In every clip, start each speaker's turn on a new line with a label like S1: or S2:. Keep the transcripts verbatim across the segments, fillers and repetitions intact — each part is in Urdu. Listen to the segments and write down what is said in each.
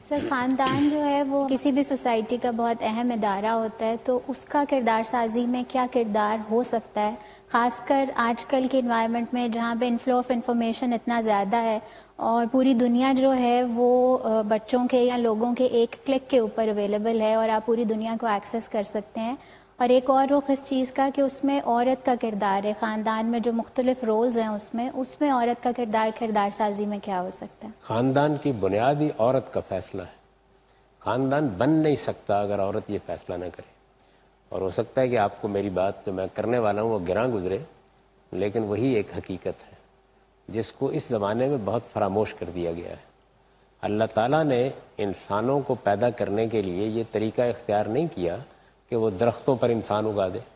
S1: سر خاندان جو ہے وہ کسی بھی سوسائٹی کا بہت اہم ادارہ ہوتا ہے، تو اس کا کردار سازی میں کیا کردار ہو سکتا ہے، خاص کر آج کل کے انوائرمنٹ میں جہاں پہ انفلو آف انفارمیشن اتنا زیادہ ہے اور پوری دنیا جو ہے وہ بچوں کے یا لوگوں کے ایک کلک کے اوپر اویلیبل ہے اور آپ پوری دنیا کو ایکسیس کر سکتے ہیں، اور ایک اور رخ اس چیز کا کہ اس میں عورت کا کردار ہے، خاندان میں جو مختلف رولز ہیں اس میں اس میں عورت کا کردار کردار سازی میں کیا ہو سکتا ہے؟
S2: خاندان کی بنیادی عورت کا فیصلہ ہے. خاندان بن نہیں سکتا اگر عورت یہ فیصلہ نہ کرے. اور ہو سکتا ہے کہ آپ کو میری بات جو میں کرنے والا ہوں وہ گراں گزرے، لیکن وہی ایک حقیقت ہے جس کو اس زمانے میں بہت فراموش کر دیا گیا ہے. اللہ تعالیٰ نے انسانوں کو پیدا کرنے کے لیے یہ طریقہ اختیار نہیں کیا کہ وہ درختوں پر انسان اگا دے.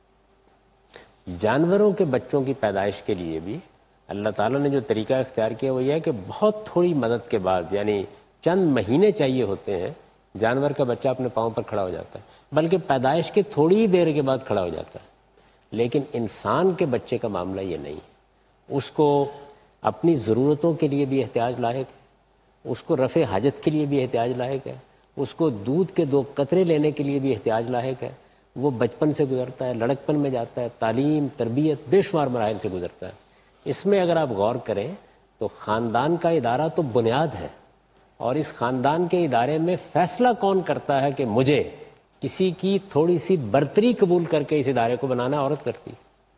S2: جانوروں کے بچوں کی پیدائش کے لیے بھی اللہ تعالیٰ نے جو طریقہ اختیار کیا وہ یہ ہے کہ بہت تھوڑی مدد کے بعد، یعنی چند مہینے چاہیے ہوتے ہیں، جانور کا بچہ اپنے پاؤں پر کھڑا ہو جاتا ہے، بلکہ پیدائش کے تھوڑی دیر کے بعد کھڑا ہو جاتا ہے. لیکن انسان کے بچے کا معاملہ یہ نہیں ہے. اس کو اپنی ضرورتوں کے لیے بھی احتیاج لاحق ہے، اس کو رفع حاجت کے لیے بھی احتیاج لاحق ہے، اس کو دودھ کے دو قطرے لینے کے لیے بھی احتیاج لاحق ہے. وہ بچپن سے گزرتا ہے، لڑکپن میں جاتا ہے، تعلیم، تربیت، بے شمار مراحل سے گزرتا ہے. اس میں اگر آپ غور کریں تو خاندان کا ادارہ تو بنیاد ہے، اور اس خاندان کے ادارے میں فیصلہ کون کرتا ہے کہ مجھے کسی کی تھوڑی سی برتری قبول کر کے اس ادارے کو بنانا عورت کرتی.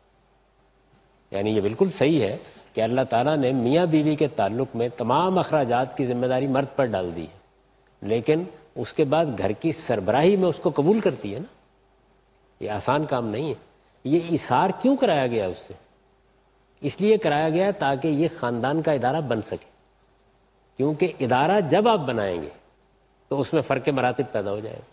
S2: یعنی یہ بالکل صحیح ہے کہ اللہ تعالیٰ نے میاں بیوی کے تعلق میں تمام اخراجات کی ذمہ داری مرد پر ڈال دی ہے، لیکن اس کے بعد گھر کی سربراہی میں اس کو قبول کرتی ہے نا. یہ آسان کام نہیں ہے. یہ اثار کیوں کرایا گیا اس سے؟ اس لیے کرایا گیا تاکہ یہ خاندان کا ادارہ بن سکے، کیونکہ ادارہ جب آپ بنائیں گے تو اس میں فرق مراتب پیدا ہو جائے گا.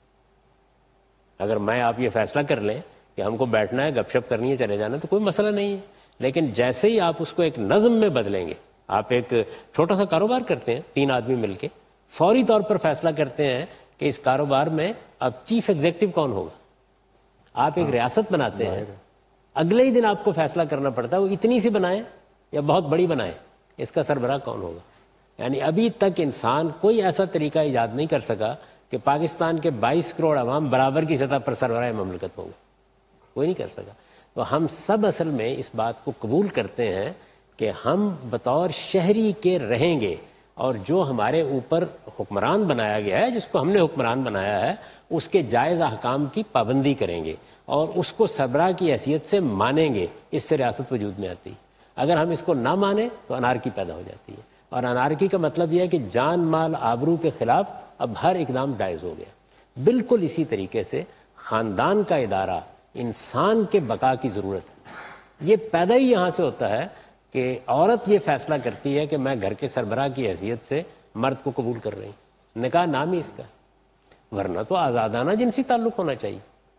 S2: اگر میں آپ یہ فیصلہ کر لیں کہ ہم کو بیٹھنا ہے، گپ شپ کرنی ہے، چلے جانا، تو کوئی مسئلہ نہیں ہے. لیکن جیسے ہی آپ اس کو ایک نظم میں بدلیں گے، آپ ایک چھوٹا سا کاروبار کرتے ہیں تین آدمی مل کے، فوری طور پر فیصلہ کرتے ہیں کہ اس کاروبار میں اب چیف ایگزیکٹو کون ہوگا. آپ ایک ریاست بناتے ہیں، اگلے ہی دن آپ کو فیصلہ کرنا پڑتا ہے وہ اتنی سی بنائیں یا بہت بڑی بنائیں، اس کا سربراہ کون ہوگا. یعنی ابھی تک انسان کوئی ایسا طریقہ ایجاد نہیں کر سکا کہ پاکستان کے بائیس کروڑ عوام برابر کی سطح پر سربراہ مملکت ہوگا. کوئی نہیں کر سکا. تو ہم سب اصل میں اس بات کو قبول کرتے ہیں کہ ہم بطور شہری کے رہیں گے، اور جو ہمارے اوپر حکمران بنایا گیا ہے، جس کو ہم نے حکمران بنایا ہے، اس کے جائز احکام کی پابندی کریں گے اور اس کو سربراہ کی حیثیت سے مانیں گے. اس سے ریاست وجود میں آتی ہے. اگر ہم اس کو نہ مانیں تو انارکی پیدا ہو جاتی ہے، اور انارکی کا مطلب یہ ہے کہ جان مال آبرو کے خلاف اب ہر اقدام جائز ہو گیا. بالکل اسی طریقے سے خاندان کا ادارہ انسان کے بقا کی ضرورت ہے. یہ پیدا ہی یہاں سے ہوتا ہے کہ عورت یہ فیصلہ کرتی ہے کہ میں گھر کے سربراہ کی حیثیت سے مرد کو قبول کر رہی ہوں. نکاح نام ہی اس کا، ورنہ تو آزادانہ جنسی تعلق ہونا چاہیے.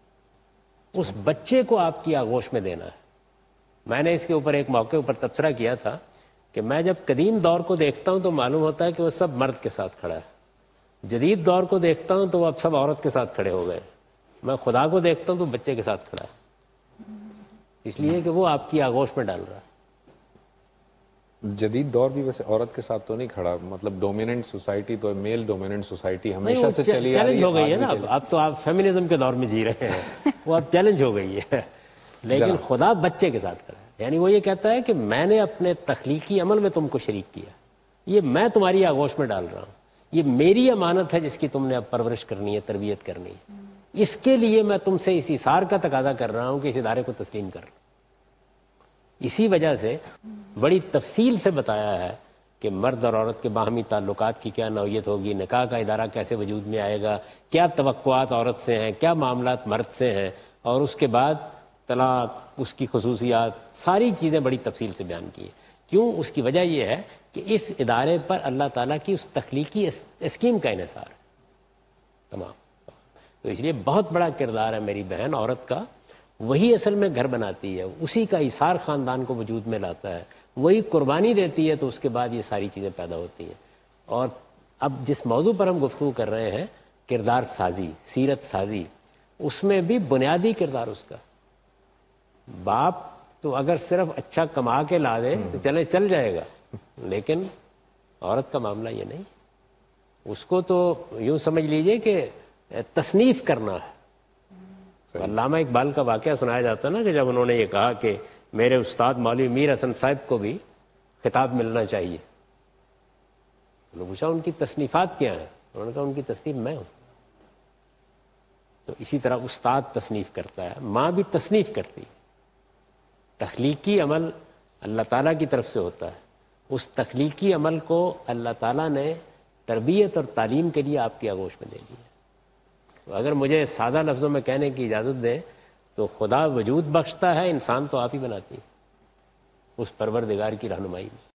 S2: اس بچے کو آپ کی آغوش میں دینا ہے. میں نے اس کے اوپر ایک موقع اوپر تبصرہ کیا تھا کہ میں جب قدیم دور کو دیکھتا ہوں تو معلوم ہوتا ہے کہ وہ سب مرد کے ساتھ کھڑا ہے. جدید دور کو دیکھتا ہوں تو وہ اب سب عورت کے ساتھ کھڑے ہو گئے. میں خدا کو دیکھتا ہوں تو بچے کے ساتھ کھڑا ہے، اس لیے کہ وہ آپ کی آغوش میں ڈال رہا ہے.
S3: جدید دور بھی ویسے عورت کے ساتھ تو نہیں کھڑا، مطلب ڈومیننٹ سوسائٹی تو میل ڈومیننٹ سوسائٹی ہمیشہ سے چلی آ رہی ہے.
S2: چیلنج ہو گئی ہے نا، اب تو آپ فیمنزم کے دور میں جی رہے ہیں، وہ اب چیلنج ہو گئی ہے. لیکن خدا بچے کے ساتھ کھڑا ہے. یعنی وہ یہ کہتا ہے کہ میں نے اپنے تخلیقی عمل میں تم کو شریک کیا، یہ میں تمہاری آغوش میں ڈال رہا ہوں، یہ میری امانت ہے جس کی تم نے اب پرورش کرنی ہے، تربیت کرنی ہے. اس کے لیے میں تم سے اس اثار کا تقاضا کر رہا ہوں کہ اس ادارے کو تسلیم کر. اسی وجہ سے بڑی تفصیل سے بتایا ہے کہ مرد اور عورت کے باہمی تعلقات کی کیا نوعیت ہوگی، نکاح کا ادارہ کیسے وجود میں آئے گا، کیا توقعات عورت سے ہیں، کیا معاملات مرد سے ہیں، اور اس کے بعد طلاق، اس کی خصوصیات، ساری چیزیں بڑی تفصیل سے بیان کی ہیں. کیوں؟ اس کی وجہ یہ ہے کہ اس ادارے پر اللہ تعالیٰ کی اس تخلیقی اسکیم کا انحصار ہے تمام. تو اس لیے بہت بڑا کردار ہے میری بہن عورت کا. وہی اصل میں گھر بناتی ہے، اسی کا ایثار خاندان کو وجود میں لاتا ہے، وہی قربانی دیتی ہے، تو اس کے بعد یہ ساری چیزیں پیدا ہوتی ہیں. اور اب جس موضوع پر ہم گفتگو کر رہے ہیں، کردار سازی، سیرت سازی، اس میں بھی بنیادی کردار اس کا. باپ تو اگر صرف اچھا کما کے لا دے تو چلے چل جائے گا، لیکن عورت کا معاملہ یہ نہیں. اس کو تو یوں سمجھ لیجئے کہ تصنیف کرنا ہے۔ علامہ اقبال کا واقعہ سنایا جاتا ہے نا کہ جب انہوں نے یہ کہا کہ میرے استاد مولوی میر حسن صاحب کو بھی خطاب ملنا چاہیے، انہوں نے پوچھا ان کی تصنیفات کیا ہیں؟ انہوں نے کہا ان کی تصنیف میں ہوں۔ تو اسی طرح استاد تصنیف کرتا ہے، ماں بھی تصنیف کرتی ہے۔ تخلیقی عمل اللہ تعالیٰ کی طرف سے ہوتا ہے، اس تخلیقی عمل کو اللہ تعالیٰ نے تربیت اور تعلیم کے لیے آپ کی آغوش میں دے دی ہے۔ تو اگر مجھے سادہ لفظوں میں کہنے کی اجازت دیں تو خدا وجود بخشتا ہے، انسان تو آپ ہی بناتی ہے اس پروردگار کی رہنمائی میں۔